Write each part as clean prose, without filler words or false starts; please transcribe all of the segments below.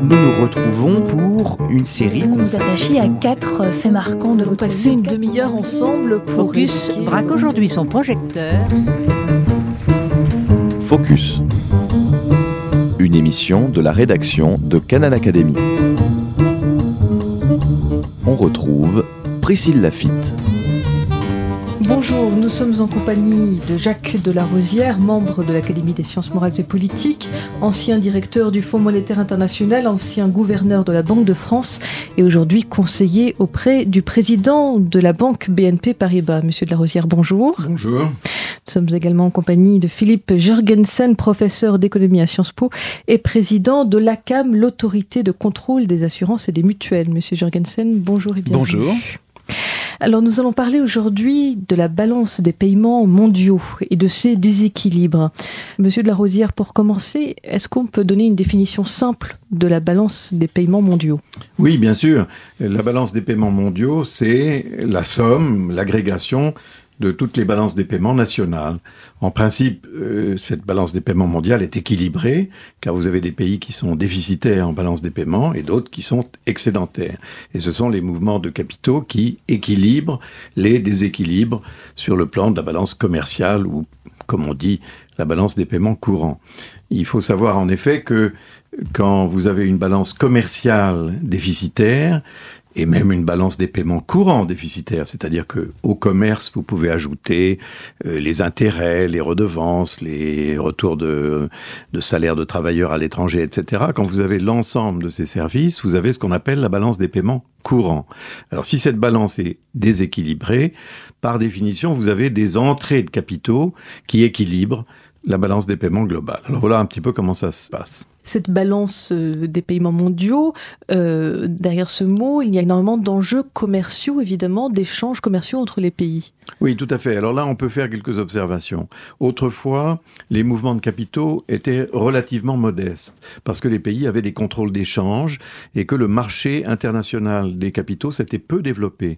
Nous nous retrouvons pour une série Vous nous attachez à 4 faits marquants de votre vie. Passer une demi-heure ensemble pour Focus braque aujourd'hui son projecteur. Focus, une émission de la rédaction de Canal Académie. On retrouve Priscille Laffitte. Bonjour, nous sommes en compagnie de Jacques Delarosière, membre de l'Académie des sciences morales et politiques, ancien directeur du Fonds monétaire international, ancien gouverneur de la Banque de France et aujourd'hui conseiller auprès du président de la banque BNP Paribas. Monsieur Delarosière, bonjour. Bonjour. Nous sommes également en compagnie de Philippe Jurgensen, professeur d'économie à Sciences Po et président de l'ACAM, l'autorité de contrôle des assurances et des mutuelles. Monsieur Jurgensen, bonjour et bienvenue. Bonjour. Alors nous allons parler aujourd'hui de la balance des paiements mondiaux et de ces déséquilibres. Monsieur Delarosière, pour commencer, est-ce qu'on peut donner une définition simple de la balance des paiements mondiaux ? Oui, bien sûr. La balance des paiements mondiaux, c'est la somme, l'agrégation de toutes les balances des paiements nationales. En principe, cette balance des paiements mondiale est équilibrée, car vous avez des pays qui sont déficitaires en balance des paiements et d'autres qui sont excédentaires. Et ce sont les mouvements de capitaux qui équilibrent les déséquilibres sur le plan de la balance commerciale ou, comme on dit, la balance des paiements courants. Il faut savoir en effet que quand vous avez une balance commerciale déficitaire, et même une balance des paiements courants déficitaire, c'est-à-dire que au commerce, vous pouvez ajouter les intérêts, les redevances, les retours de salaires de travailleurs à l'étranger, etc. Quand vous avez l'ensemble de ces services, vous avez ce qu'on appelle la balance des paiements courants. Alors si cette balance est déséquilibrée, par définition, vous avez des entrées de capitaux qui équilibrent la balance des paiements globale. Alors voilà un petit peu comment ça se passe. Cette balance des paiements mondiaux, derrière ce mot, il y a énormément d'enjeux commerciaux, évidemment, d'échanges commerciaux entre les pays. Oui, tout à fait. Alors là, on peut faire quelques observations. Autrefois, les mouvements de capitaux étaient relativement modestes, parce que les pays avaient des contrôles d'échange et que le marché international des capitaux s'était peu développé.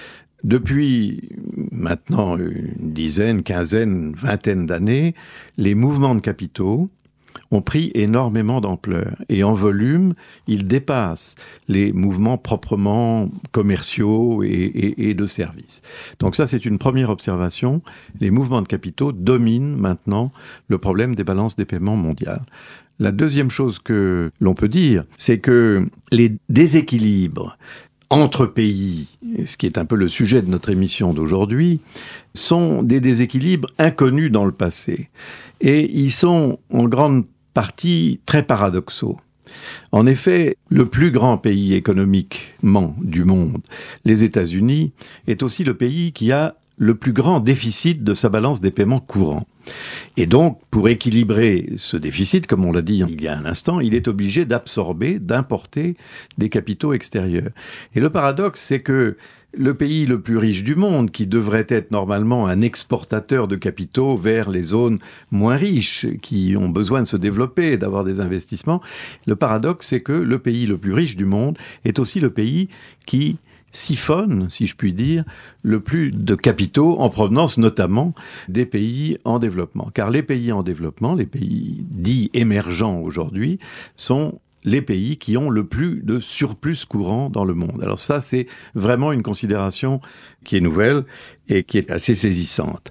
Depuis maintenant une dizaine, quinzaine, vingtaine d'années, les mouvements de capitaux ont pris énormément d'ampleur. Et en volume, ils dépassent les mouvements proprement commerciaux et de services. Donc ça, c'est une première observation. Les mouvements de capitaux dominent maintenant le problème des balances des paiements mondiales. La deuxième chose que l'on peut dire, c'est que les déséquilibres entre pays, ce qui est un peu le sujet de notre émission d'aujourd'hui, sont des déséquilibres inconnus dans le passé. Et ils sont en grande partie très paradoxaux. En effet, le plus grand pays économiquement du monde, les États-Unis, est aussi le pays qui a le plus grand déficit de sa balance des paiements courants. Et donc, pour équilibrer ce déficit, comme on l'a dit il y a un instant, il est obligé d'absorber, d'importer des capitaux extérieurs. Et le paradoxe, c'est que le pays le plus riche du monde, qui devrait être normalement un exportateur de capitaux vers les zones moins riches, qui ont besoin de se développer, d'avoir des investissements, le paradoxe, c'est que le pays le plus riche du monde est aussi le pays qui siphonne, si je puis dire, le plus de capitaux en provenance notamment des pays en développement. Car les pays en développement, les pays dits émergents aujourd'hui, sont les pays qui ont le plus de surplus courant dans le monde. Alors ça, c'est vraiment une considération qui est nouvelle et qui est assez saisissante.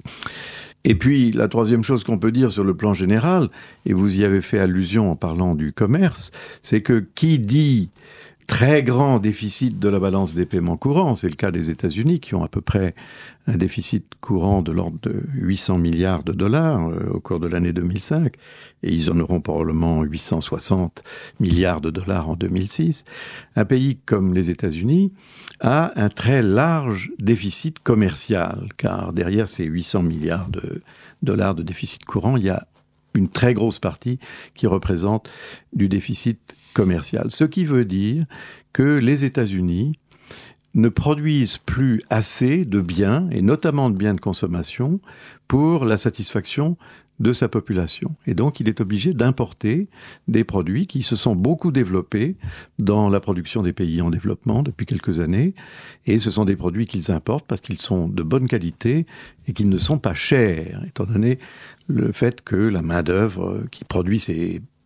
Et puis, la troisième chose qu'on peut dire sur le plan général, et vous y avez fait allusion en parlant du commerce, c'est que qui dit très grand déficit de la balance des paiements courants, c'est le cas des États-Unis qui ont à peu près un déficit courant de l'ordre de 800 milliards de dollars au cours de l'année 2005, et ils en auront probablement 860 milliards de dollars en 2006. Un pays comme les États-Unis a un très large déficit commercial, car derrière ces 800 milliards de dollars de déficit courant, il y a une très grosse partie qui représente du déficit commercial. Ce qui veut dire que les États-Unis ne produisent plus assez de biens, et notamment de biens de consommation, pour la satisfaction de sa population. Et donc, il est obligé d'importer des produits qui se sont beaucoup développés dans la production des pays en développement depuis quelques années. Et ce sont des produits qu'ils importent parce qu'ils sont de bonne qualité et qu'ils ne sont pas chers, étant donné le fait que la main-d'œuvre qui produit ces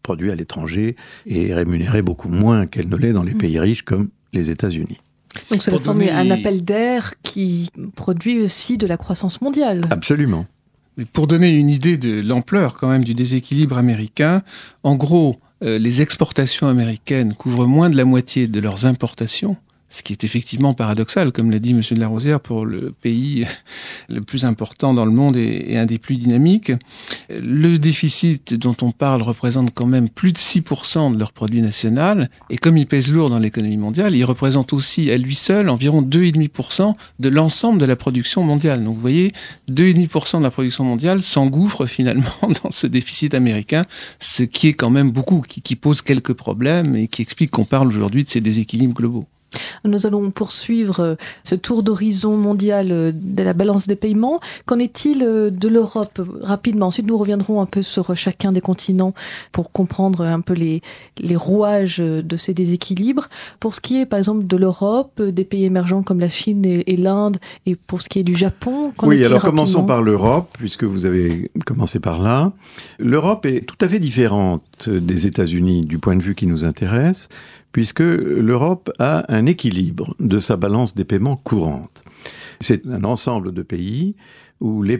produit à l'étranger est rémunérée beaucoup moins qu'elle ne l'est dans les pays riches comme les États-Unis. Donc ça forme un appel d'air qui produit aussi de la croissance mondiale. Absolument. Mais pour donner une idée de l'ampleur quand même du déséquilibre américain, en gros, les exportations américaines couvrent moins de la moitié de leurs importations, ce qui est effectivement paradoxal, comme l'a dit M. de la Rosière, pour le pays le plus important dans le monde et un des plus dynamiques. Le déficit dont on parle représente quand même plus de 6% de leur produit national, et comme il pèse lourd dans l'économie mondiale, il représente aussi à lui seul environ 2,5% de l'ensemble de la production mondiale. Donc vous voyez, 2,5% de la production mondiale s'engouffre finalement dans ce déficit américain, ce qui est quand même beaucoup, qui pose quelques problèmes et qui explique qu'on parle aujourd'hui de ces déséquilibres globaux. Nous allons poursuivre ce tour d'horizon mondial de la balance des paiements. Qu'en est-il de l'Europe rapidement? Ensuite, nous reviendrons un peu sur chacun des continents pour comprendre un peu les rouages de ces déséquilibres. Pour ce qui est, par exemple, de l'Europe, des pays émergents comme la Chine et l'Inde, et pour ce qui est du Japon, qu'en est-il alors rapidement? Commençons par l'Europe, puisque vous avez commencé par là. L'Europe est tout à fait différente des États-Unis du point de vue qui nous intéresse, puisque l'Europe a un équilibre de sa balance des paiements courante. C'est un ensemble de pays où les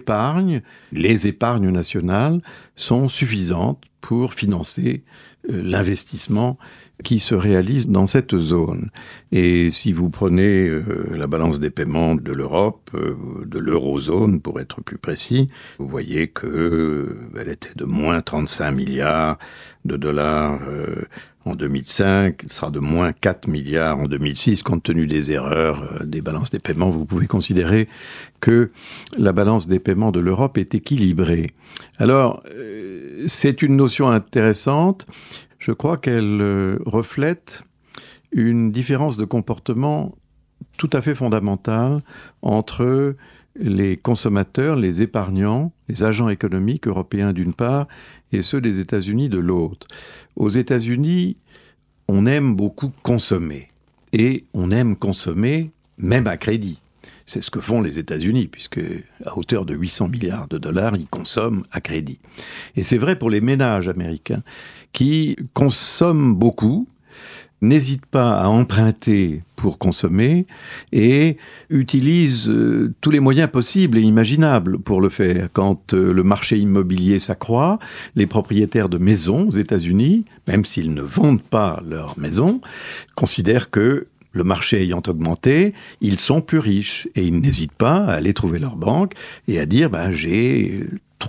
épargnes nationales sont suffisantes pour financer l'investissement qui se réalise dans cette zone. Et si vous prenez la balance des paiements de l'Europe, de l'eurozone pour être plus précis, vous voyez qu'elle était de moins 35 milliards de dollars en 2005, elle sera de moins 4 milliards en 2006, compte tenu des erreurs des balances des paiements. Vous pouvez considérer que la balance des paiements de l'Europe est équilibrée. Alors, c'est une notion intéressante. Je crois qu'elle reflète une différence de comportement tout à fait fondamentale entre les consommateurs, les épargnants, les agents économiques européens d'une part, et ceux des États-Unis de l'autre. Aux États-Unis, on aime beaucoup consommer. Et on aime consommer même à crédit. C'est ce que font les États-Unis, puisque à hauteur de 800 milliards de dollars, ils consomment à crédit. Et c'est vrai pour les ménages américains, qui consomment beaucoup, n'hésitent pas à emprunter pour consommer et utilisent tous les moyens possibles et imaginables pour le faire. Quand le marché immobilier s'accroît, les propriétaires de maisons aux États-Unis, même s'ils ne vendent pas leur maison, considèrent que le marché ayant augmenté, ils sont plus riches et ils n'hésitent pas à aller trouver leur banque et à dire j'ai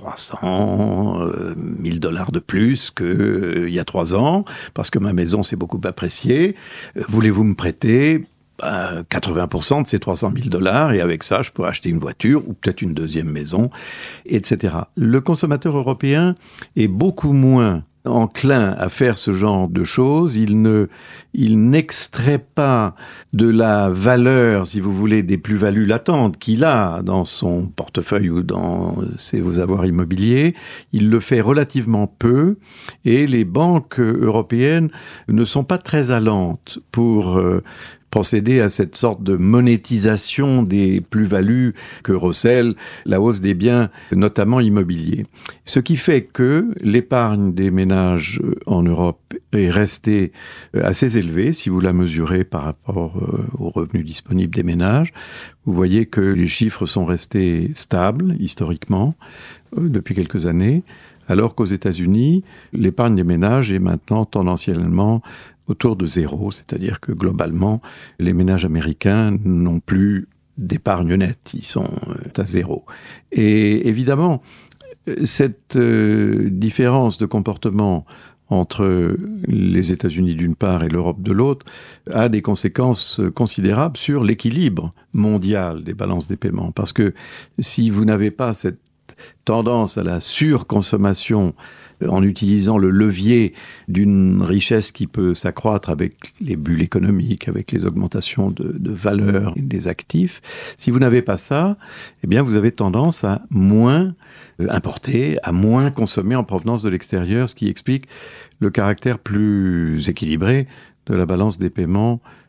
300 000 dollars de plus qu'il y a 3 ans, parce que ma maison s'est beaucoup appréciée. Voulez-vous me prêter 80% de ces 300 000 dollars et avec ça, je pourrais acheter une voiture ou peut-être une deuxième maison, etc. Le consommateur européen est beaucoup moins enclin à faire ce genre de choses. Il n'extrait pas de la valeur, si vous voulez, des plus-values latentes qu'il a dans son portefeuille ou dans ses avoirs immobiliers. Il le fait relativement peu et les banques européennes ne sont pas très allantes pour procéder à cette sorte de monétisation des plus-values que recèle la hausse des biens, notamment immobiliers. Ce qui fait que l'épargne des ménages en Europe est restée assez élevée, si vous la mesurez par rapport aux revenus disponibles des ménages. Vous voyez que les chiffres sont restés stables, historiquement, depuis quelques années, alors qu'aux États-Unis, l'épargne des ménages est maintenant tendanciellement autour de zéro, c'est-à-dire que globalement, les ménages américains n'ont plus d'épargne nette, ils sont à zéro. Et évidemment, cette différence de comportement entre les États-Unis d'une part et l'Europe de l'autre a des conséquences considérables sur l'équilibre mondial des balances des paiements. Parce que si vous n'avez pas cette tendance à la surconsommation en utilisant le levier d'une richesse qui peut s'accroître avec les bulles économiques, avec les augmentations de valeur des actifs. Si vous n'avez pas ça, eh bien vous avez tendance à moins importer, à moins consommer en provenance de l'extérieur, ce qui explique le caractère plus équilibré de la balance des paiements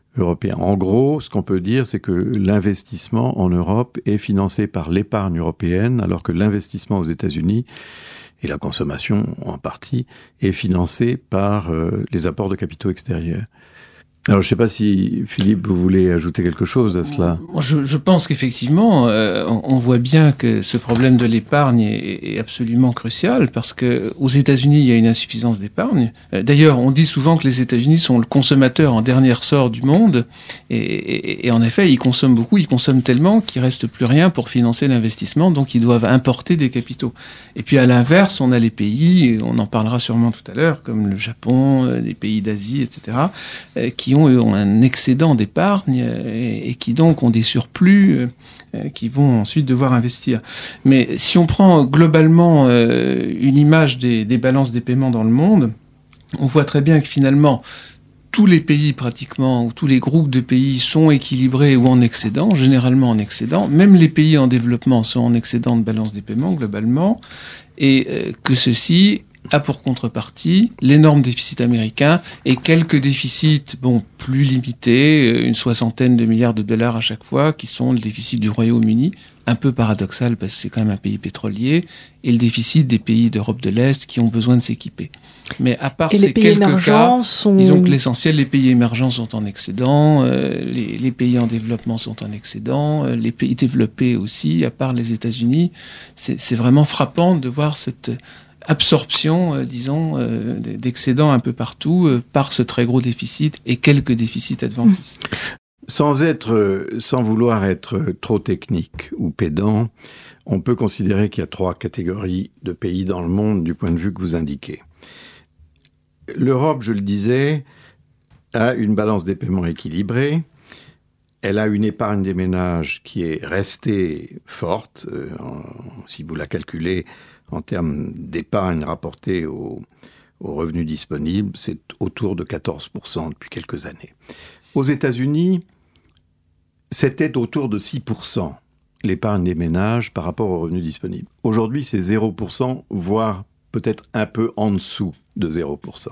européen. En gros, ce qu'on peut dire, c'est que l'investissement en Europe est financé par l'épargne européenne, alors que l'investissement aux États-Unis, et la consommation en partie, est financée par les apports de capitaux extérieurs. Alors, je ne sais pas si, Philippe, vous voulez ajouter quelque chose à cela. Je pense qu'effectivement, on voit bien que ce problème de l'épargne est absolument crucial, parce qu'aux États-Unis, il y a une insuffisance d'épargne. D'ailleurs, on dit souvent que les États-Unis sont le consommateur en dernier ressort du monde, et en effet, ils consomment beaucoup, ils consomment tellement qu'il ne reste plus rien pour financer l'investissement, donc ils doivent importer des capitaux. Et puis à l'inverse, on a les pays, on en parlera sûrement tout à l'heure, comme le Japon, les pays d'Asie, etc., qui ont un excédent d'épargne et qui donc ont des surplus qui vont ensuite devoir investir. Mais si on prend globalement une image des balances des paiements dans le monde, on voit très bien que finalement, tous les pays pratiquement, ou tous les groupes de pays sont équilibrés ou en excédent, généralement en excédent. Même les pays en développement sont en excédent de balance des paiements globalement, et que ceci a pour contrepartie l'énorme déficit américain et quelques déficits plus limités, une 60aine de milliards de dollars à chaque fois, qui sont le déficit du Royaume-Uni, un peu paradoxal parce que c'est quand même un pays pétrolier, et le déficit des pays d'Europe de l'Est qui ont besoin de s'équiper. Mais à part ces quelques cas, disons que l'essentiel, les pays émergents sont en excédent, les pays en développement sont en excédent, les pays développés aussi, à part les États-Unis. C'est vraiment frappant de voir cette absorption, d'excédents un peu partout par ce très gros déficit et quelques déficits adventices. Sans vouloir être trop technique ou pédant, on peut considérer qu'il y a 3 catégories de pays dans le monde du point de vue que vous indiquez. L'Europe, je le disais, a une balance des paiements équilibrée. Elle a une épargne des ménages qui est restée forte. Si vous la calculez en termes d'épargne rapportée aux revenus disponibles, c'est autour de 14% depuis quelques années. Aux États-Unis, c'était autour de 6% l'épargne des ménages par rapport aux revenus disponibles. Aujourd'hui, c'est 0%, voire peut-être un peu en dessous de 0%.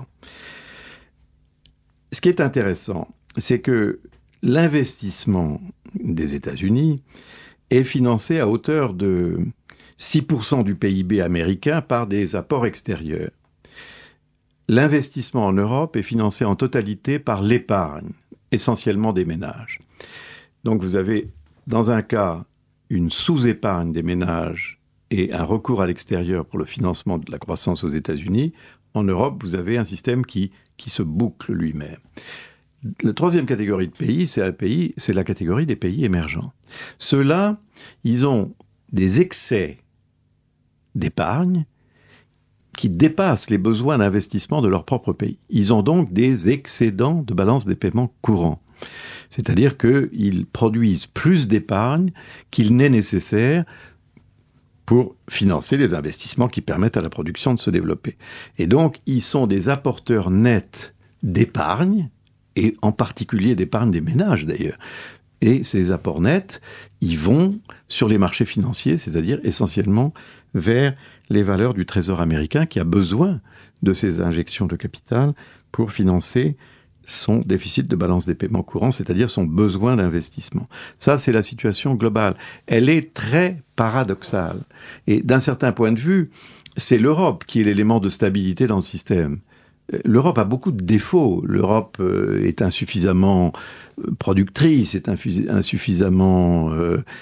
Ce qui est intéressant, c'est que l'investissement des États-Unis est financé à hauteur de 6% du PIB américain par des apports extérieurs. L'investissement en Europe est financé en totalité par l'épargne, essentiellement des ménages. Donc vous avez, dans un cas, une sous-épargne des ménages et un recours à l'extérieur pour le financement de la croissance aux États-Unis. En Europe, vous avez un système qui se boucle lui-même. La 3e catégorie de pays, c'est la catégorie des pays émergents. Ceux-là, ils ont des excès d'épargne qui dépassent les besoins d'investissement de leur propre pays. Ils ont donc des excédents de balance des paiements courants. C'est-à-dire qu'ils produisent plus d'épargne qu'il n'est nécessaire pour financer les investissements qui permettent à la production de se développer. Et donc, ils sont des apporteurs nets d'épargne, et en particulier d'épargne des ménages d'ailleurs. Et ces apports nets, ils vont sur les marchés financiers, c'est-à-dire essentiellement vers les valeurs du Trésor américain qui a besoin de ces injections de capital pour financer son déficit de balance des paiements courants, c'est-à-dire son besoin d'investissement. Ça, c'est la situation globale. Elle est très paradoxale. Et d'un certain point de vue, c'est l'Europe qui est l'élément de stabilité dans le système. L'Europe a beaucoup de défauts. L'Europe est insuffisamment productrice, est insuffisamment,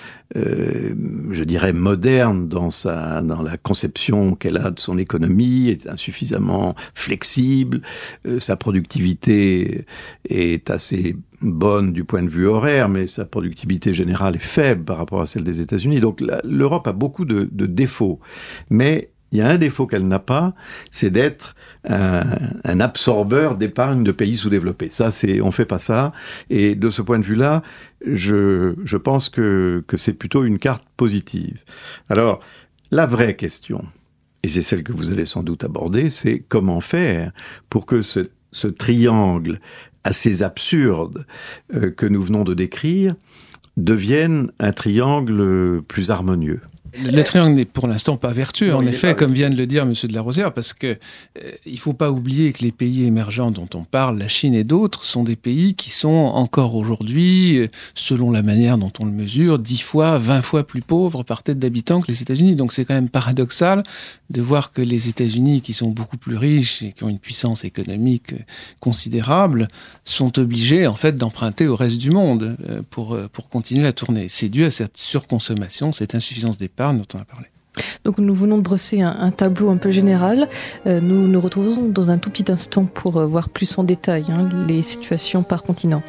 je dirais, moderne dans la conception qu'elle a de son économie, est insuffisamment flexible. Sa productivité est assez bonne du point de vue horaire, mais sa productivité générale est faible par rapport à celle des États-Unis. Donc l'Europe a beaucoup de défauts. Mais il y a un défaut qu'elle n'a pas, c'est d'être un absorbeur d'épargne de pays sous-développés. Ça, on fait pas ça. Et de ce point de vue-là, je pense que c'est plutôt une carte positive. Alors, la vraie question, et c'est celle que vous allez sans doute aborder, c'est comment faire pour que ce triangle assez absurde que nous venons de décrire devienne un triangle plus harmonieux. Le triangle n'est pour l'instant pas vertueux, Non, en il est effet, pas comme vient de le dire M. de la Rosière, parce que il faut pas oublier que les pays émergents dont on parle, la Chine et d'autres, sont des pays qui sont encore aujourd'hui, selon la manière dont on le mesure, 10 fois, 20 fois plus pauvres par tête d'habitant que les États-Unis. Donc c'est quand même paradoxal de voir que les États-Unis, qui sont beaucoup plus riches et qui ont une puissance économique considérable, sont obligés en fait d'emprunter au reste du monde pour continuer à tourner. C'est dû à cette surconsommation, cette insuffisance d'épargne dont on a parlé. Donc nous venons de brosser un tableau un peu général. Nous nous retrouvons dans un tout petit instant pour voir plus en détail les situations par continent.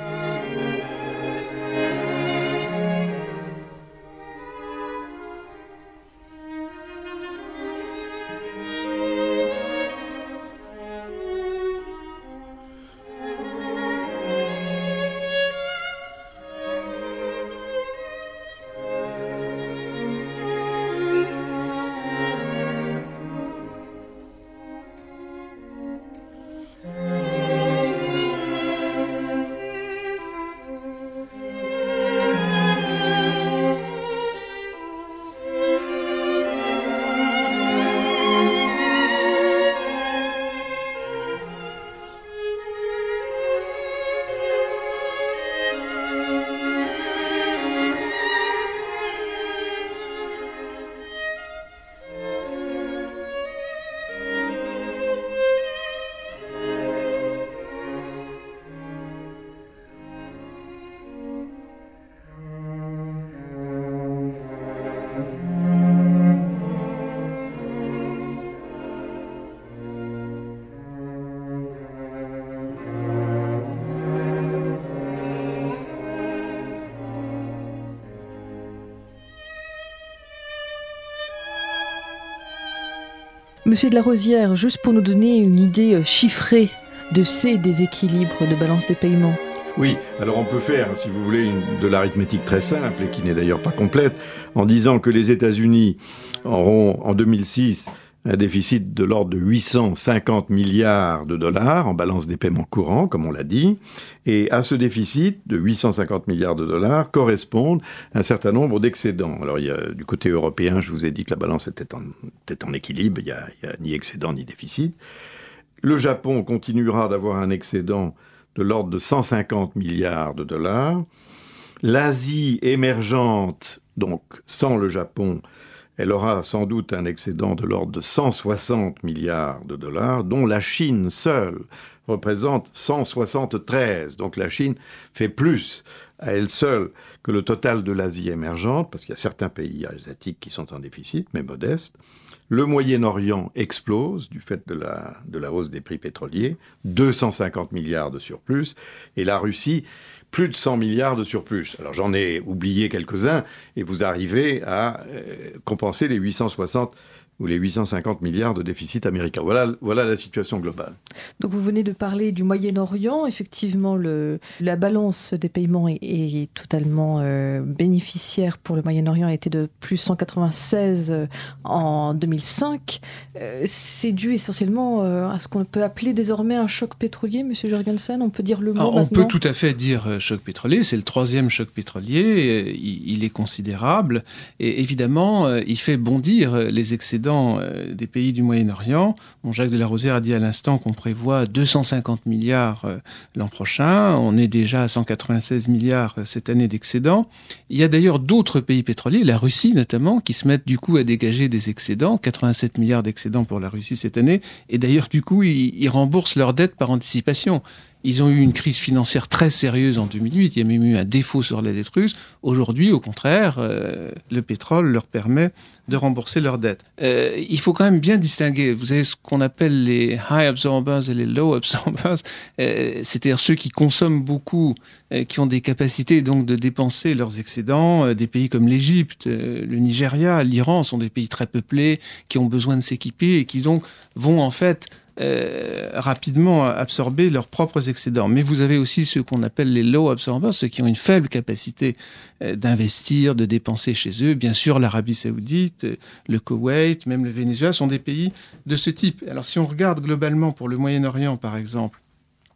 Monsieur de la Rosière, juste pour nous donner une idée chiffrée de ces déséquilibres de balance des paiements. Oui, alors on peut faire, si vous voulez, de l'arithmétique très simple, et qui n'est d'ailleurs pas complète, en disant que les États-Unis auront en 2006 un déficit de l'ordre de 850 milliards de dollars en balance des paiements courants, comme on l'a dit, et à ce déficit de 850 milliards de dollars correspondent un certain nombre d'excédents. Alors il y a, du côté européen, je vous ai dit que la balance était en équilibre, il n'y a ni excédent ni déficit. Le Japon continuera d'avoir un excédent de l'ordre de 150 milliards de dollars. L'Asie émergente, donc sans le Japon, elle aura sans doute un excédent de l'ordre de 160 milliards de dollars, dont la Chine seule représente 173. Donc la Chine fait plus à elle seule que le total de l'Asie émergente, parce qu'il y a certains pays asiatiques qui sont en déficit, mais modestes. Le Moyen-Orient explose du fait de la hausse des prix pétroliers, 250 milliards de surplus, et la Russie, plus de 100 milliards de surplus. Alors j'en ai oublié quelques-uns, et vous arrivez à compenser les 860 ou les 850 milliards de déficit américain. Voilà la situation globale. Donc vous venez de parler du Moyen-Orient. Effectivement, la balance des paiements est totalement bénéficiaire pour le Moyen-Orient. Elle a été de plus 196 en 2005. C'est dû essentiellement à ce qu'on peut appeler désormais un choc pétrolier, M. Jorgensen. On peut dire le mot maintenant. On peut tout à fait dire choc pétrolier. C'est le troisième choc pétrolier. Il est considérable. Et évidemment, il fait bondir les excédents des pays du Moyen-Orient. Jacques de la Rosière a dit à l'instant qu'on prévoit 250 milliards l'an prochain. On est déjà à 196 milliards cette année d'excédents. Il y a d'ailleurs d'autres pays pétroliers, la Russie notamment, qui se mettent du coup à dégager des excédents, 87 milliards d'excédents pour la Russie cette année. Et d'ailleurs, du coup, ils remboursent leurs dettes par anticipation. Ils ont eu une crise financière très sérieuse en 2008. Il y a même eu un défaut sur la dette russe. Aujourd'hui, au contraire, le pétrole leur permet de rembourser leurs dettes. Il faut quand même bien distinguer. Vous avez ce qu'on appelle les high absorbers et les low absorbers. C'est-à-dire ceux qui consomment beaucoup, qui ont des capacités donc de dépenser leurs excédents. Des pays comme l'Égypte, le Nigeria, l'Iran sont des pays très peuplés qui ont besoin de s'équiper et qui donc vont en fait rapidement absorber leurs propres excédents. Mais vous avez aussi ceux qu'on appelle les low absorbers, ceux qui ont une faible capacité d'investir, de dépenser chez eux. Bien sûr, l'Arabie Saoudite, le Koweït, même le Venezuela sont des pays de ce type. Alors si on regarde globalement pour le Moyen-Orient, par exemple,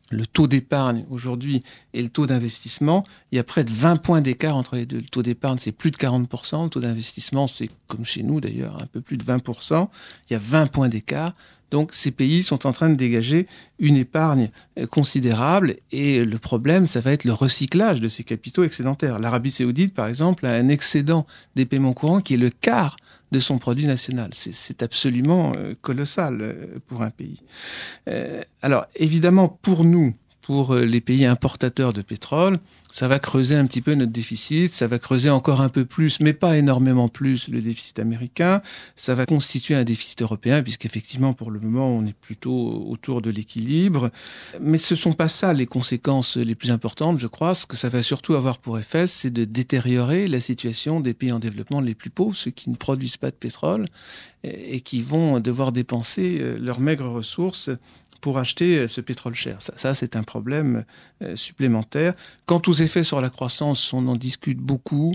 le taux d'épargne aujourd'hui et le taux d'investissement, il y a près de 20 points d'écart entre les deux. Le taux d'épargne, c'est plus de 40%. Le taux d'investissement, c'est comme chez nous d'ailleurs, un peu plus de 20%. Il y a 20 points d'écart. Donc ces pays sont en train de dégager une épargne considérable. Et le problème, ça va être le recyclage de ces capitaux excédentaires. L'Arabie Saoudite, par exemple, a un excédent des paiements courants qui est le quart de son produit national. C'est absolument colossal pour un pays. Alors, évidemment, pour nous, pour les pays importateurs de pétrole, ça va creuser un petit peu notre déficit, ça va creuser encore un peu plus, mais pas énormément plus, le déficit américain. Ça va constituer un déficit européen, puisqu'effectivement, pour le moment, on est plutôt autour de l'équilibre. Mais ce ne sont pas ça les conséquences les plus importantes, je crois. Ce que ça va surtout avoir pour effet, c'est de détériorer la situation des pays en développement les plus pauvres, ceux qui ne produisent pas de pétrole et qui vont devoir dépenser leurs maigres ressources pour acheter ce pétrole cher. Ça c'est un problème supplémentaire. Quant aux effets sur la croissance, on en discute beaucoup.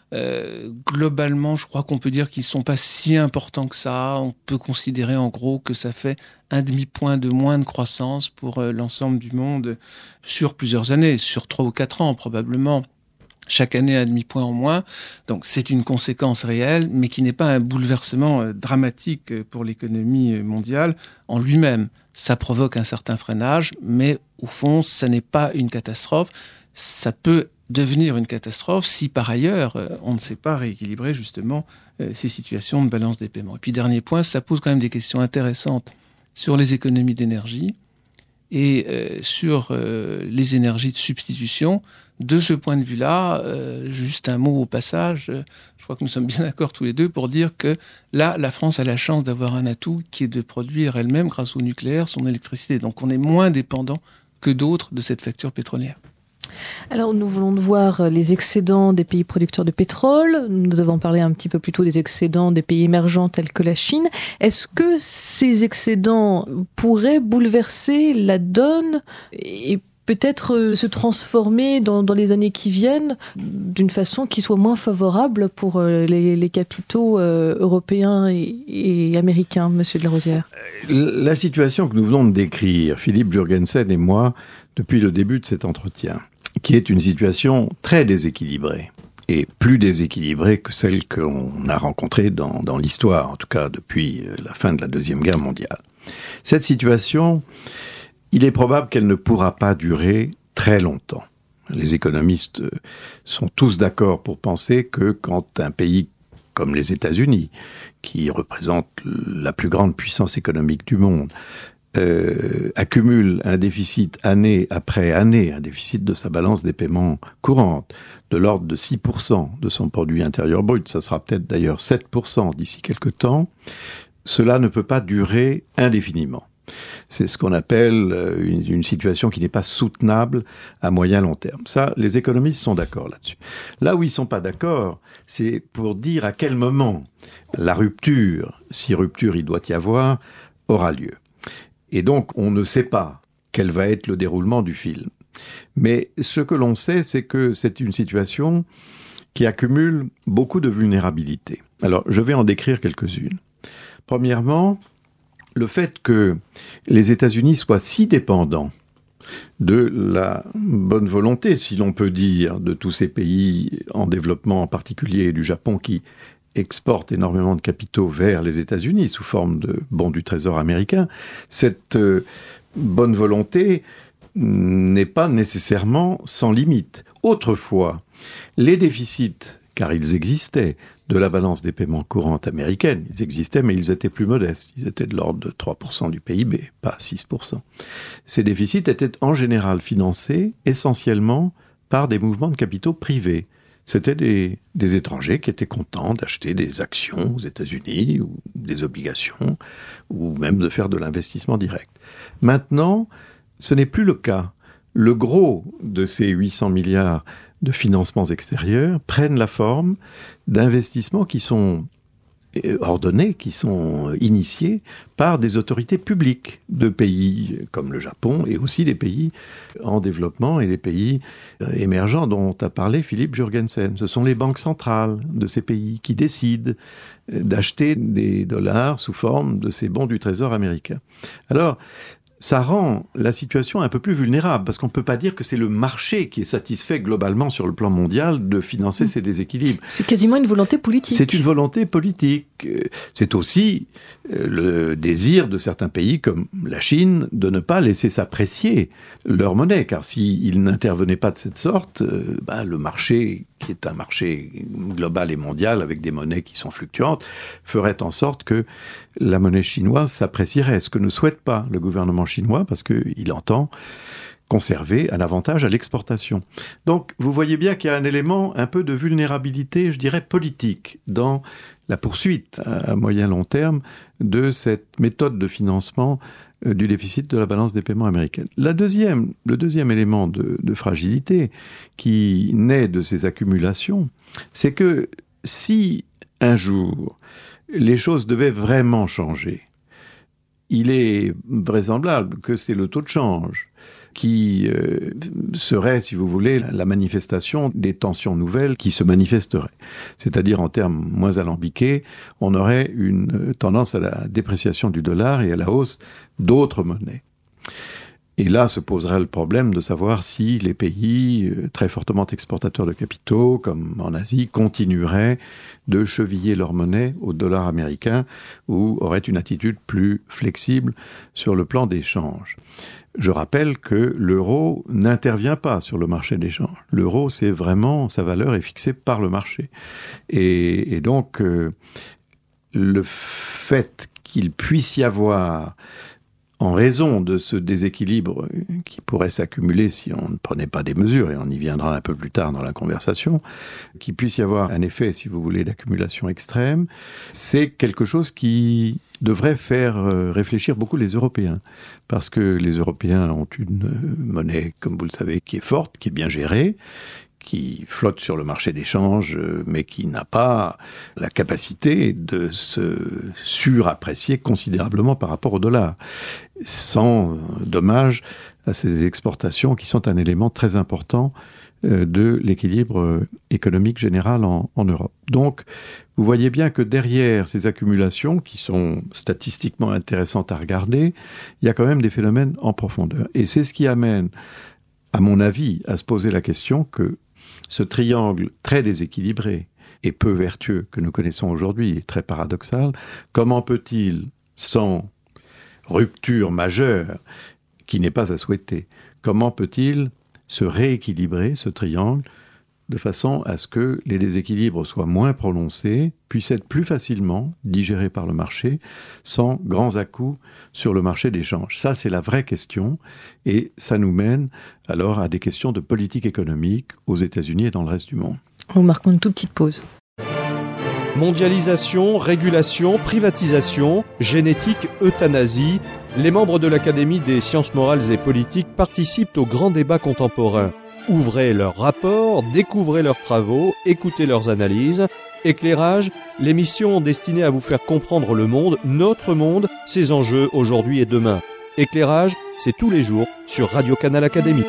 Globalement, je crois qu'on peut dire qu'ils ne sont pas si importants que ça. On peut considérer en gros que ça fait 1,5 point de moins de croissance pour l'ensemble du monde sur plusieurs années, sur 3 ou 4 ans probablement. Chaque année, 1,5 point en moins. Donc, c'est une conséquence réelle, mais qui n'est pas un bouleversement dramatique pour l'économie mondiale en lui-même. Ça provoque un certain freinage, mais au fond, ça n'est pas une catastrophe. Ça peut devenir une catastrophe si, par ailleurs, on ne sait pas rééquilibrer justement ces situations de balance des paiements. Et puis, dernier point, ça pose quand même des questions intéressantes sur les économies d'énergie et sur les énergies de substitution. De ce point de vue-là, juste un mot au passage, je crois que nous sommes bien d'accord tous les deux pour dire que là, la France a la chance d'avoir un atout qui est de produire elle-même, grâce au nucléaire, son électricité. Donc on est moins dépendant que d'autres de cette facture pétrolière. Alors, nous venons de voir les excédents des pays producteurs de pétrole. Nous avons parlé un petit peu plus tôt des excédents des pays émergents tels que la Chine. Est-ce que ces excédents pourraient bouleverser la donne et peut-être se transformer dans les années qui viennent d'une façon qui soit moins favorable pour les capitaux européens et américains, Monsieur de la Rosière? La situation que nous venons de décrire, Philippe Jurgensen et moi, depuis le début de cet entretien, qui est une situation très déséquilibrée, et plus déséquilibrée que celle qu'on a rencontrée dans l'histoire, en tout cas depuis la fin de la Deuxième Guerre mondiale. Cette situation, il est probable qu'elle ne pourra pas durer très longtemps. Les économistes sont tous d'accord pour penser que quand un pays comme les États-Unis, qui représente la plus grande puissance économique du monde, accumule un déficit année après année, un déficit de sa balance des paiements courante, de l'ordre de 6% de son produit intérieur brut, ça sera peut-être d'ailleurs 7% d'ici quelque temps, cela ne peut pas durer indéfiniment. C'est ce qu'on appelle une situation qui n'est pas soutenable à moyen long terme. Ça, les économistes sont d'accord là-dessus. Là où ils ne sont pas d'accord, c'est pour dire à quel moment la rupture, si rupture il doit y avoir, aura lieu. Et donc, on ne sait pas quel va être le déroulement du film. Mais ce que l'on sait, c'est que c'est une situation qui accumule beaucoup de vulnérabilités. Alors, je vais en décrire quelques-unes. Premièrement, le fait que les États-Unis soient si dépendants de la bonne volonté, si l'on peut dire, de tous ces pays en développement, en particulier du Japon, qui exportent énormément de capitaux vers les États-Unis sous forme de bons du Trésor américain, cette bonne volonté n'est pas nécessairement sans limite. Autrefois, les déficits, car ils existaient, de la balance des paiements courantes américaines, ils existaient, mais ils étaient plus modestes. Ils étaient de l'ordre de 3% du PIB, pas 6%. Ces déficits étaient en général financés essentiellement par des mouvements de capitaux privés. C'était des étrangers qui étaient contents d'acheter des actions aux États-Unis ou des obligations ou même de faire de l'investissement direct. Maintenant, ce n'est plus le cas. Le gros de ces 800 milliards de financements extérieurs prennent la forme d'investissements qui sont ordonnés, qui sont initiés par des autorités publiques de pays comme le Japon et aussi des pays en développement et les pays émergents dont a parlé Philippe Jurgensen. Ce sont les banques centrales de ces pays qui décident d'acheter des dollars sous forme de ces bons du Trésor américain. Alors, ça rend la situation un peu plus vulnérable, parce qu'on ne peut pas dire que c'est le marché qui est satisfait globalement sur le plan mondial de financer ces déséquilibres. C'est quasiment une volonté politique. C'est une volonté politique. C'est aussi le désir de certains pays, comme la Chine, de ne pas laisser s'apprécier leur monnaie, car s'ils n'intervenaient pas de cette sorte, le marché, qui est un marché global et mondial, avec des monnaies qui sont fluctuantes, ferait en sorte que la monnaie chinoise s'apprécierait, ce que ne souhaite pas le gouvernement chinois, parce qu'il entend conserver un avantage à l'exportation. Donc, vous voyez bien qu'il y a un élément un peu de vulnérabilité, je dirais, politique, dans la poursuite à moyen long terme de cette méthode de financement du déficit de la balance des paiements américaine. Le deuxième élément de fragilité qui naît de ces accumulations, c'est que si un jour les choses devaient vraiment changer, il est vraisemblable que c'est le taux de change qui serait, si vous voulez, la manifestation des tensions nouvelles qui se manifesteraient. C'est-à-dire, en termes moins alambiqués, on aurait une tendance à la dépréciation du dollar et à la hausse d'autres monnaies. Et là se poserait le problème de savoir si les pays très fortement exportateurs de capitaux, comme en Asie, continueraient de cheviller leur monnaie au dollar américain ou auraient une attitude plus flexible sur le plan des changes. Je rappelle que l'euro n'intervient pas sur le marché des changes. L'euro, c'est vraiment, sa valeur est fixée par le marché. Et donc, le fait qu'il puisse y avoir, en raison de ce déséquilibre qui pourrait s'accumuler si on ne prenait pas des mesures, et on y viendra un peu plus tard dans la conversation, qu'il puisse y avoir un effet, si vous voulez, d'accumulation extrême, c'est quelque chose qui devrait faire réfléchir beaucoup les Européens. Parce que les Européens ont une monnaie, comme vous le savez, qui est forte, qui est bien gérée, qui flotte sur le marché des changes, mais qui n'a pas la capacité de se surapprécier considérablement par rapport au dollar, sans dommage à ces exportations qui sont un élément très important de l'équilibre économique général en Europe. Donc, vous voyez bien que derrière ces accumulations, qui sont statistiquement intéressantes à regarder, il y a quand même des phénomènes en profondeur. Et c'est ce qui amène, à mon avis, à se poser la question que ce triangle très déséquilibré et peu vertueux que nous connaissons aujourd'hui, est très paradoxal, comment peut-il, sans rupture majeure, qui n'est pas à souhaiter, comment peut-il se rééquilibrer, ce triangle, de façon à ce que les déséquilibres soient moins prononcés, puissent être plus facilement digérés par le marché, sans grands à-coups sur le marché des changes. Ça, c'est la vraie question, et ça nous mène alors à des questions de politique économique aux États-Unis et dans le reste du monde. Nous marquons une toute petite pause. Mondialisation, régulation, privatisation, génétique, euthanasie, les membres de l'Académie des sciences morales et politiques participent au grand débat contemporain. Ouvrez leurs rapports, découvrez leurs travaux, écoutez leurs analyses. Éclairage, l'émission destinée à vous faire comprendre le monde, notre monde, ses enjeux aujourd'hui et demain. Éclairage, c'est tous les jours sur Radio Canal Académie.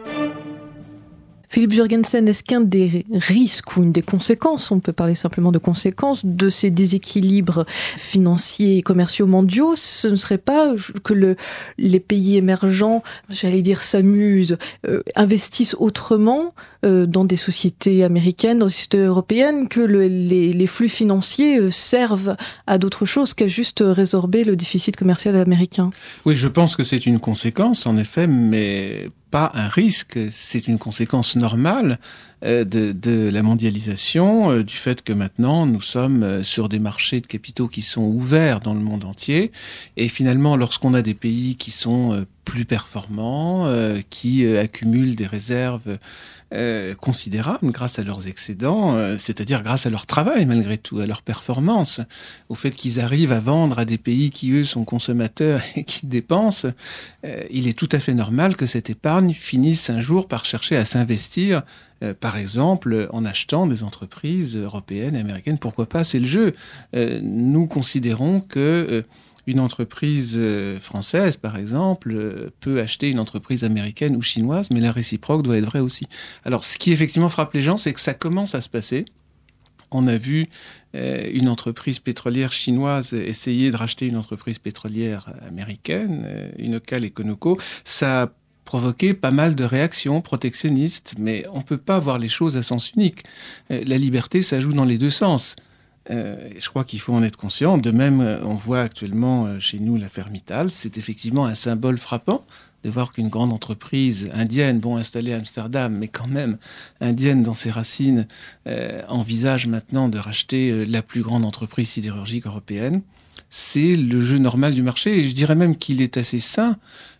Philippe Jurgensen, est-ce qu'un des risques ou une des conséquences, on peut parler simplement de conséquences, de ces déséquilibres financiers et commerciaux mondiaux, ce ne serait pas que les pays émergents, j'allais dire s'amusent, investissent autrement dans des sociétés américaines, dans des sociétés européennes, que les flux financiers servent à d'autres choses qu'à juste résorber le déficit commercial américain? Oui, je pense que c'est une conséquence, en effet, mais pas un risque, c'est une conséquence normale de la mondialisation, du fait que maintenant nous sommes sur des marchés de capitaux qui sont ouverts dans le monde entier, et finalement lorsqu'on a des pays qui sont plus performants, qui accumulent des réserves considérables grâce à leurs excédents, c'est-à-dire grâce à leur travail malgré tout, à leur performance, au fait qu'ils arrivent à vendre à des pays qui eux sont consommateurs et qui dépensent, il est tout à fait normal que cette épargne finisse un jour par chercher à s'investir, par exemple en achetant des entreprises européennes, américaines, pourquoi pas, c'est le jeu. Nous considérons que une entreprise française, par exemple, peut acheter une entreprise américaine ou chinoise, mais la réciproque doit être vraie aussi. Alors, ce qui effectivement frappe les gens, c'est que ça commence à se passer. on a vu une entreprise pétrolière chinoise essayer de racheter une entreprise pétrolière américaine, Unocal et Conoco. Ça a provoqué pas mal de réactions protectionnistes, mais on ne peut pas voir les choses à sens unique. La liberté, ça joue dans les deux sens. Je crois qu'il faut en être conscient. De même, on voit actuellement chez nous l'affaire Mittal. C'est effectivement un symbole frappant de voir qu'une grande entreprise indienne, installée à Amsterdam, mais quand même indienne dans ses racines, envisage maintenant de racheter la plus grande entreprise sidérurgique européenne. C'est le jeu normal du marché, et je dirais même qu'il est assez sain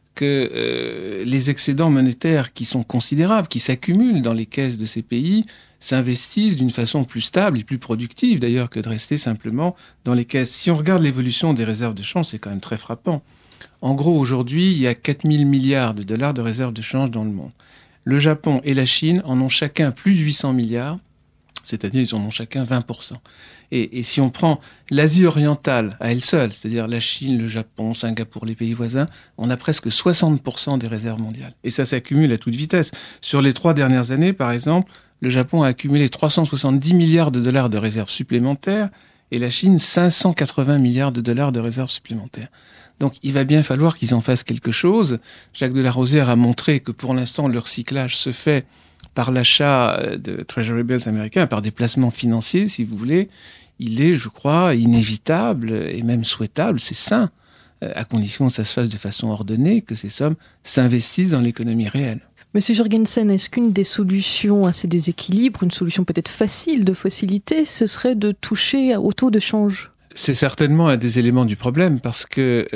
que les excédents monétaires qui sont considérables, qui s'accumulent dans les caisses de ces pays, s'investissent d'une façon plus stable et plus productive d'ailleurs que de rester simplement dans les caisses. Si on regarde l'évolution des réserves de change, c'est quand même très frappant. En gros, aujourd'hui, il y a 4 000 milliards de dollars de réserves de change dans le monde. Le Japon et la Chine en ont chacun plus de 800 milliards, c'est-à-dire ils en ont chacun 20%. Et si on prend l'Asie orientale à elle seule, c'est-à-dire la Chine, le Japon, Singapour, les pays voisins, on a presque 60% des réserves mondiales. Et ça s'accumule à toute vitesse. Sur les 3 dernières années, par exemple, le Japon a accumulé 370 milliards de dollars de réserves supplémentaires et la Chine 580 milliards de dollars de réserves supplémentaires. Donc il va bien falloir qu'ils en fassent quelque chose. Jacques de la Rosière a montré que pour l'instant le recyclage se fait par l'achat de Treasury Bills américains, par des placements financiers si vous voulez. Il est, je crois, inévitable et même souhaitable, c'est sain, à condition que ça se fasse de façon ordonnée, que ces sommes s'investissent dans l'économie réelle. Monsieur Jørgensen, est-ce qu'une des solutions à ces déséquilibres, une solution peut-être facile de faciliter, ce serait de toucher au taux de change ? C'est certainement un des éléments du problème parce que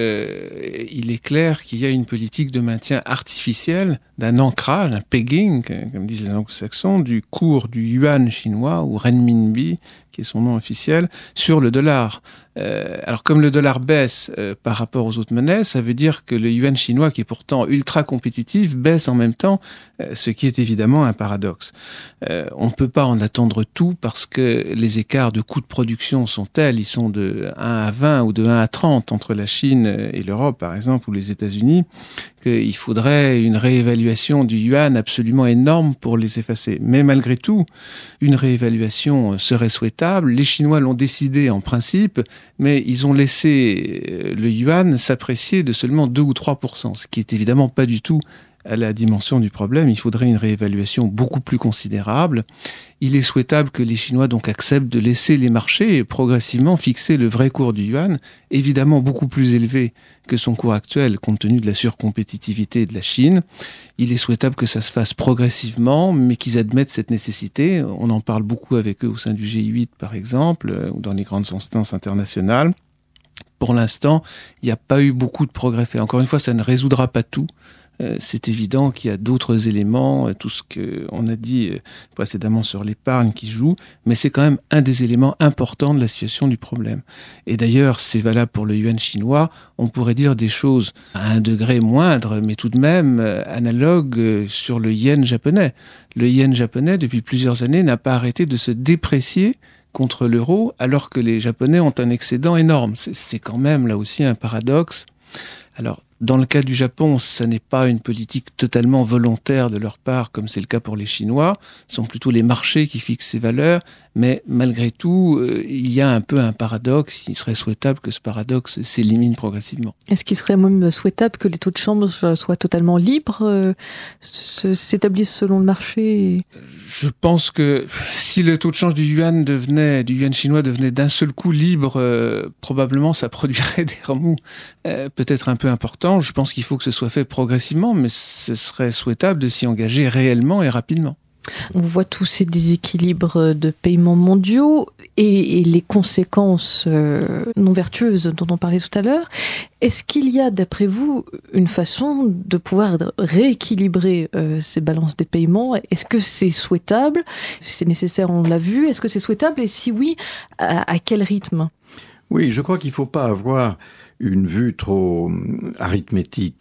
il est clair qu'il y a une politique de maintien artificiel, d'un ancrage, un pegging, comme disent les anglo-saxons, du cours du yuan chinois ou renminbi, qui est son nom officiel, sur le dollar. Alors comme le dollar baisse par rapport aux autres monnaies, ça veut dire que le yuan chinois, qui est pourtant ultra compétitif, baisse en même temps, ce qui est évidemment un paradoxe. On ne peut pas en attendre tout parce que les écarts de coûts de production sont tels, ils sont de 1 à 20 ou de 1 à 30 entre la Chine et l'Europe par exemple, ou les États-Unis, qu'il faudrait une réévaluation du yuan absolument énorme pour les effacer. Mais malgré tout, une réévaluation serait souhaitable. Les Chinois l'ont décidé en principe, mais ils ont laissé le yuan s'apprécier de seulement 2 ou 3%, ce qui est évidemment pas du tout à la dimension du problème. Il faudrait une réévaluation beaucoup plus considérable. Il est souhaitable que les Chinois donc acceptent de laisser les marchés progressivement fixer le vrai cours du yuan, évidemment beaucoup plus élevé que son cours actuel compte tenu de la surcompétitivité de la Chine. Il est souhaitable que ça se fasse progressivement, mais qu'ils admettent cette nécessité. On en parle beaucoup avec eux au sein du G8 par exemple, ou dans les grandes instances internationales. Pour l'instant, il n'y a pas eu beaucoup de progrès faits. Encore une fois, ça ne résoudra pas tout. C'est évident qu'il y a d'autres éléments, tout ce qu'on a dit précédemment sur l'épargne qui joue, mais c'est quand même un des éléments importants de la situation du problème. Et d'ailleurs, c'est valable pour le yuan chinois, on pourrait dire des choses à un degré moindre, mais tout de même analogue sur le yen japonais. Le yen japonais, depuis plusieurs années, n'a pas arrêté de se déprécier contre l'euro, alors que les Japonais ont un excédent énorme. C'est quand même là aussi un paradoxe. Alors, dans le cas du Japon, ça n'est pas une politique totalement volontaire de leur part, comme c'est le cas pour les Chinois. Ce sont plutôt les marchés qui fixent ces valeurs. Mais malgré tout, il y a un peu un paradoxe. Il serait souhaitable que ce paradoxe s'élimine progressivement. Est-ce qu'il serait même souhaitable que les taux de change soient totalement libres, s'établissent selon le marché ? Je pense que si le taux de change du yuan chinois devenait d'un seul coup libre, probablement ça produirait des remous peut-être un peu importants. Je pense qu'il faut que ce soit fait progressivement, mais ce serait souhaitable de s'y engager réellement et rapidement. On voit tous ces déséquilibres de paiements mondiaux et les conséquences non vertueuses dont on parlait tout à l'heure. Est-ce qu'il y a, d'après vous, une façon de pouvoir rééquilibrer ces balances des paiements ? Est-ce que c'est souhaitable ? Si c'est nécessaire, on l'a vu. Est-ce que c'est souhaitable ? Et si oui, à quel rythme ? Oui, je crois qu'il ne faut pas avoir une vue trop arithmétique.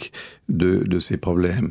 de ces problèmes.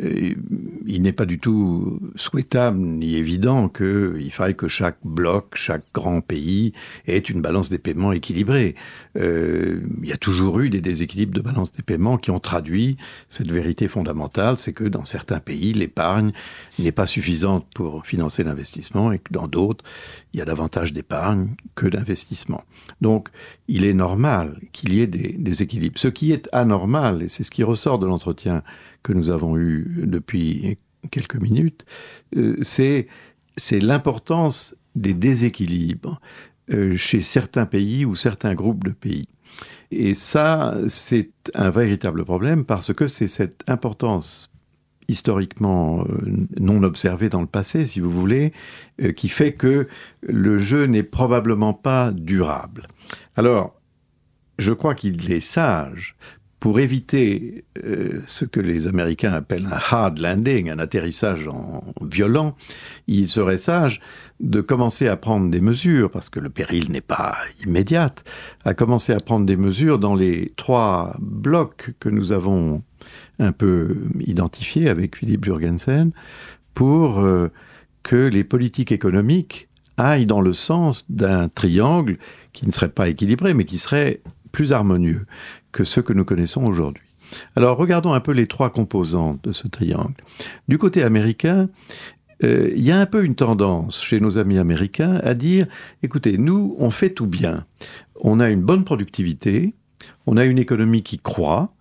Il n'est pas du tout souhaitable ni évident qu'il faille que chaque bloc, chaque grand pays ait une balance des paiements équilibrée. Il y a toujours eu des déséquilibres de balance des paiements qui ont traduit cette vérité fondamentale, c'est que dans certains pays, l'épargne n'est pas suffisante pour financer l'investissement et que dans d'autres, il y a davantage d'épargne que d'investissement. Donc, il est normal qu'il y ait des équilibres. Ce qui est anormal, et c'est ce qui ressort de l'entretien que nous avons eu depuis quelques minutes, c'est l'importance des déséquilibres chez certains pays ou certains groupes de pays. Et ça, c'est un véritable problème parce que c'est cette importance historiquement non observée dans le passé, si vous voulez, qui fait que le jeu n'est probablement pas durable. Alors, je crois qu'il est sage, pour éviter ce que les Américains appellent un hard landing, un atterrissage violent, il serait sage de commencer à prendre des mesures, parce que le péril n'est pas immédiat, à commencer à prendre des mesures dans les 3 blocs que nous avons un peu identifiés avec Philippe Jurgensen, pour que les politiques économiques aillent dans le sens d'un triangle qui ne serait pas équilibré, mais qui serait plus harmonieux que ceux que nous connaissons aujourd'hui. Alors, regardons un peu les 3 composantes de ce triangle. Du côté américain, il y a un peu une tendance chez nos amis américains à dire, écoutez, nous, on fait tout bien. On a une bonne productivité, on a une économie qui croît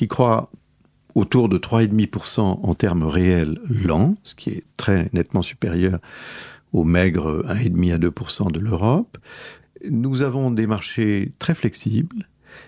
autour de 3,5% en termes réels l'an, ce qui est très nettement supérieur au maigre 1,5 à 2% de l'Europe. Nous avons des marchés très flexibles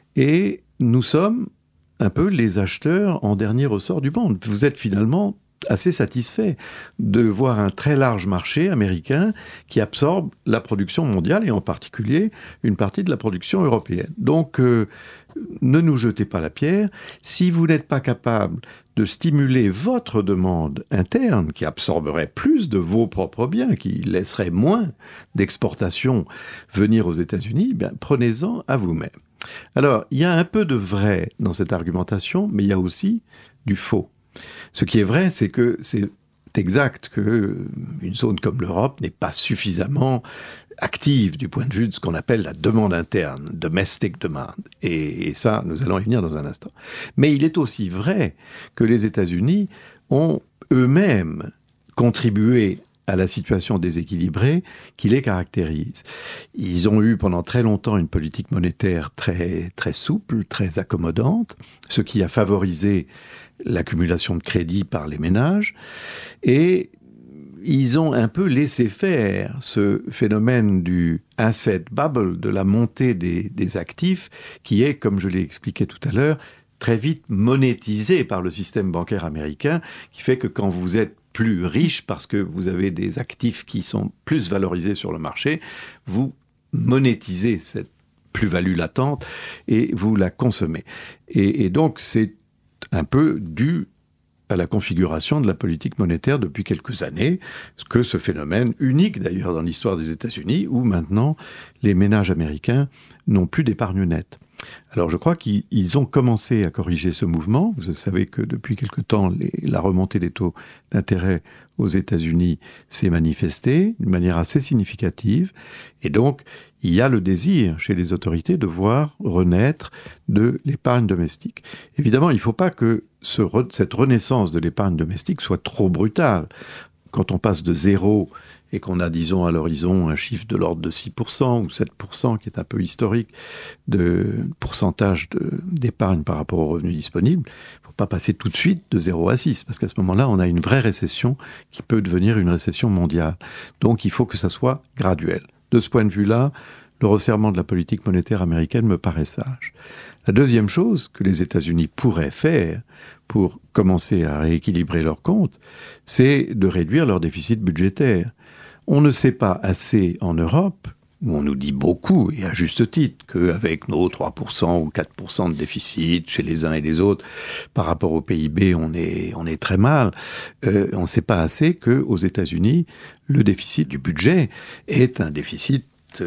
et nous sommes un peu les acheteurs en dernier ressort du monde. Vous êtes finalement assez satisfait de voir un très large marché américain qui absorbe la production mondiale et en particulier une partie de la production européenne. Donc, ne nous jetez pas la pierre. Si vous n'êtes pas capable de stimuler votre demande interne, qui absorberait plus de vos propres biens, qui laisserait moins d'exportation venir aux États-Unis, prenez-en à vous-même. Alors, il y a un peu de vrai dans cette argumentation, mais il y a aussi du faux. Ce qui est vrai, c'est que c'est exact qu'une zone comme l'Europe n'est pas suffisamment active du point de vue de ce qu'on appelle la demande interne, domestic demand. Et ça, nous allons y venir dans un instant. Mais il est aussi vrai que les États-Unis ont eux-mêmes contribué à la situation déséquilibrée qui les caractérise. Ils ont eu pendant très longtemps une politique monétaire très, très souple, très accommodante, ce qui a favorisé l'accumulation de crédit par les ménages, et ils ont un peu laissé faire ce phénomène du asset bubble, de la montée des actifs, qui est, comme je l'ai expliqué tout à l'heure, très vite monétisé par le système bancaire américain, qui fait que quand vous êtes plus riche parce que vous avez des actifs qui sont plus valorisés sur le marché, vous monétisez cette plus-value latente et vous la consommez. Et donc, c'est un peu dû à la configuration de la politique monétaire depuis quelques années, que ce phénomène, unique d'ailleurs dans l'histoire des États-Unis, où maintenant les ménages américains n'ont plus d'épargne nette. Alors je crois qu'ils ont commencé à corriger ce mouvement. Vous savez que depuis quelque temps, la remontée des taux d'intérêt aux États-Unis s'est manifestée d'une manière assez significative. Et donc, il y a le désir chez les autorités de voir renaître de l'épargne domestique. Évidemment, il ne faut pas que cette renaissance de l'épargne domestique soit trop brutale. Quand on passe de 0 et qu'on a, disons, à l'horizon un chiffre de l'ordre de 6% ou 7%, qui est un peu historique, de pourcentage d'épargne par rapport aux revenus disponibles, il ne faut pas passer tout de suite de 0 à 6, parce qu'à ce moment-là, on a une vraie récession qui peut devenir une récession mondiale. Donc, il faut que ça soit graduel. De ce point de vue-là, le resserrement de la politique monétaire américaine me paraît sage. La deuxième chose que les États-Unis pourraient faire pour commencer à rééquilibrer leurs comptes, c'est de réduire leur déficit budgétaire. On ne sait pas assez en Europe, où on nous dit beaucoup, et à juste titre, qu'avec nos 3% ou 4% de déficit chez les uns et les autres, par rapport au PIB, on est très mal. On ne sait pas assez qu'aux États-Unis, le déficit du budget est un déficit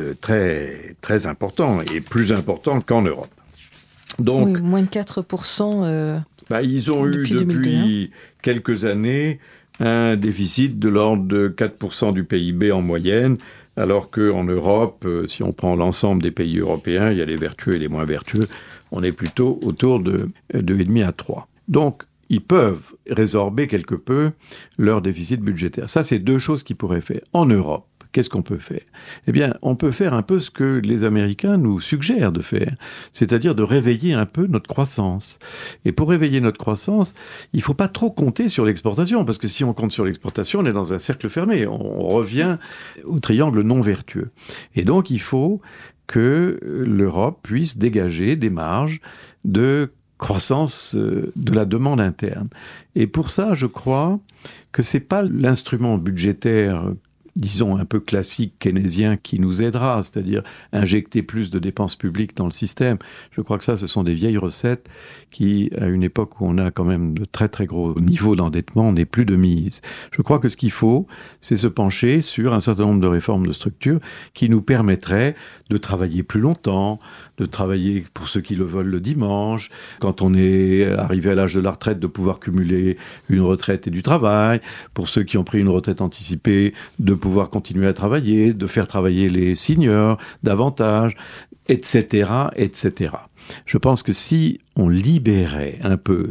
très, très important, et plus important qu'en Europe. Donc, oui, moins de 4% Ils ont eu depuis quelques années un déficit de l'ordre de 4% du PIB en moyenne, alors qu'en Europe, si on prend l'ensemble des pays européens, il y a les vertueux et les moins vertueux, on est plutôt autour de 2,5 à 3. Donc, ils peuvent résorber quelque peu leur déficit budgétaire. Ça, c'est deux choses qu'ils pourraient faire. En Europe, qu'est-ce qu'on peut faire ? Eh bien, on peut faire un peu ce que les Américains nous suggèrent de faire, c'est-à-dire de réveiller un peu notre croissance. Et pour réveiller notre croissance, il ne faut pas trop compter sur l'exportation, parce que si on compte sur l'exportation, on est dans un cercle fermé. On revient au triangle non vertueux. Et donc, il faut que l'Europe puisse dégager des marges de croissance de la demande interne. Et pour ça, je crois que c'est pas l'instrument budgétaire, disons, un peu classique keynésien qui nous aidera, c'est-à-dire injecter plus de dépenses publiques dans le système. Je crois que ça, ce sont des vieilles recettes qui, à une époque où on a quand même de très très gros niveaux d'endettement, n'est plus de mise. Je crois que ce qu'il faut, c'est se pencher sur un certain nombre de réformes de structure qui nous permettraient de travailler plus longtemps, de travailler pour ceux qui le veulent le dimanche, quand on est arrivé à l'âge de la retraite, de pouvoir cumuler une retraite et du travail, pour ceux qui ont pris une retraite anticipée, de pouvoir continuer à travailler, de faire travailler les seniors davantage, etc., etc. Je pense que si on libérait un peu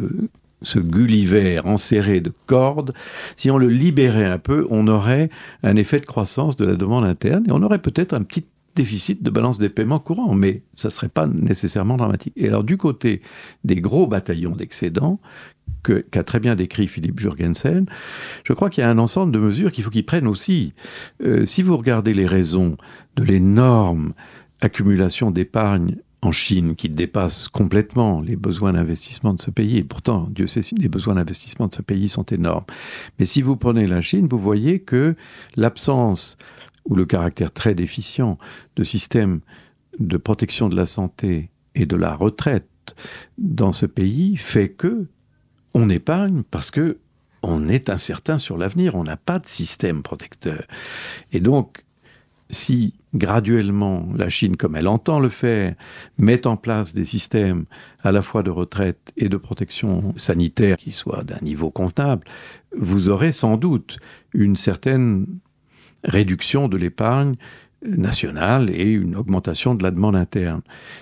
ce Gulliver enserré de cordes, si on le libérait un peu, on aurait un effet de croissance de la demande interne et on aurait peut-être un petit déficit de balance des paiements courants, mais ça ne serait pas nécessairement dramatique. Et alors, du côté des gros bataillons d'excédents, qu'a très bien décrit Philippe Jurgensen, je crois qu'il y a un ensemble de mesures qu'il faut qu'ils prennent aussi. Si vous regardez les raisons de l'énorme accumulation d'épargne en Chine, qui dépasse complètement les besoins d'investissement de ce pays, et pourtant, Dieu sait si les besoins d'investissement de ce pays sont énormes. Mais si vous prenez la Chine, vous voyez que l'absence ou le caractère très déficient de systèmes de protection de la santé et de la retraite dans ce pays fait que on épargne parce que on est incertain sur l'avenir, on n'a pas de système protecteur. Et donc, si graduellement la Chine, comme elle entend le faire, met en place des systèmes à la fois de retraite et de protection sanitaire qui soient d'un niveau convenable, vous aurez sans doute une certaine réduction de l'épargne nationale et une augmentation de la demande interne.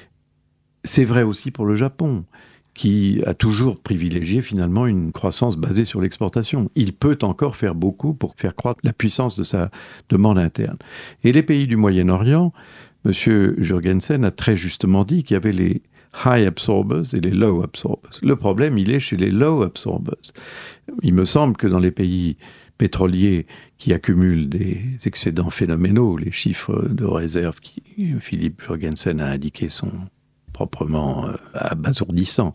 C'est vrai aussi pour le Japon, qui a toujours privilégié finalement une croissance basée sur l'exportation. Il peut encore faire beaucoup pour faire croître la puissance de sa demande interne. Et les pays du Moyen-Orient, M. Jurgensen a très justement dit qu'il y avait les high absorbers et les low absorbers. Le problème, il est chez les low absorbers. Il me semble que dans les pays pétroliers qui accumulent des excédents phénoménaux, les chiffres de réserve que Philippe Jurgensen a indiqués sont proprement abasourdissants.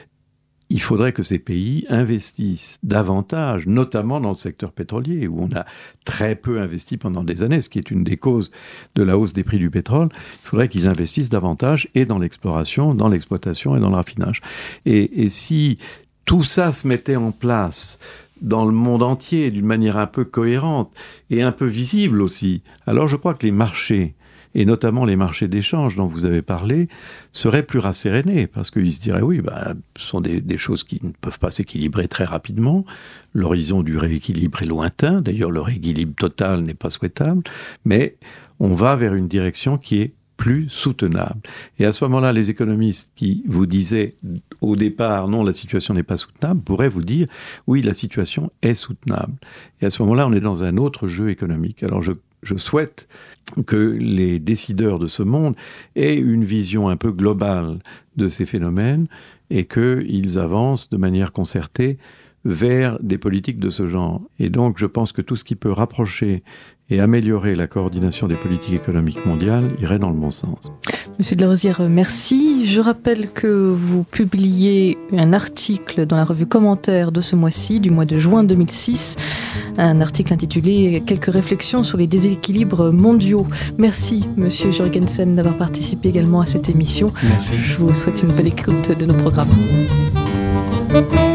Il faudrait que ces pays investissent davantage, notamment dans le secteur pétrolier, où on a très peu investi pendant des années, ce qui est une des causes de la hausse des prix du pétrole. Il faudrait qu'ils investissent davantage et dans l'exploration, dans l'exploitation et dans le raffinage. Et si tout ça se mettait en place dans le monde entier d'une manière un peu cohérente et un peu visible aussi, alors je crois que les marchés, et notamment les marchés d'échange dont vous avez parlé, seraient plus rassérénés, parce qu'ils se diraient, oui, ce sont des choses qui ne peuvent pas s'équilibrer très rapidement, l'horizon du rééquilibre est lointain, d'ailleurs le rééquilibre total n'est pas souhaitable, mais on va vers une direction qui est plus soutenable. Et à ce moment-là, les économistes qui vous disaient au départ, non, la situation n'est pas soutenable, pourraient vous dire, oui, la situation est soutenable. Et à ce moment-là, on est dans un autre jeu économique. Alors je souhaite que les décideurs de ce monde aient une vision un peu globale de ces phénomènes et qu'ils avancent de manière concertée vers des politiques de ce genre. Et donc, je pense que tout ce qui peut rapprocher et améliorer la coordination des politiques économiques mondiales irait dans le bon sens. Monsieur de la Rosière, merci. Je rappelle que vous publiez un article dans la revue Commentaires de ce mois-ci, du mois de juin 2006, un article intitulé « Quelques réflexions sur les déséquilibres mondiaux ». Merci, Monsieur Jurgensen, d'avoir participé également à cette émission. Merci. Je vous souhaite une belle écoute de nos programmes.